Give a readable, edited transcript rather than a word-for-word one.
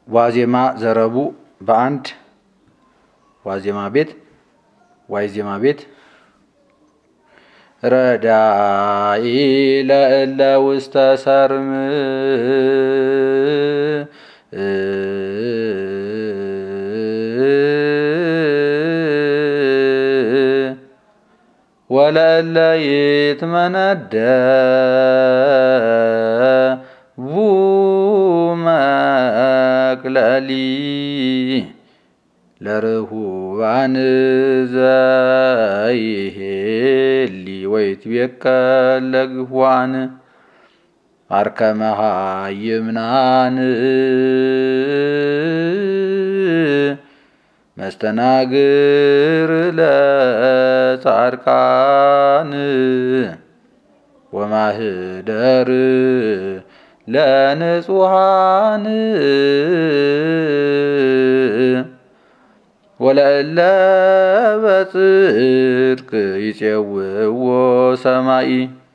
ዋዜማ ዘረቡ በአንድ ዋዜማ ቤት ዋይዜማ ቤት ረዳኢ ለእለ ውስተ ሰርም ወለእለ ይትመነደቡ መቅለሊ ለርሁባን ዘይሄሊ ወይትቤከል ለግሁዋን አርከመ ሃይምናን መስተናግር ለጻድቃን ወማህደር ለንጹሃን ወለእለ በጽድቅ ይጼውዎ ሰማይ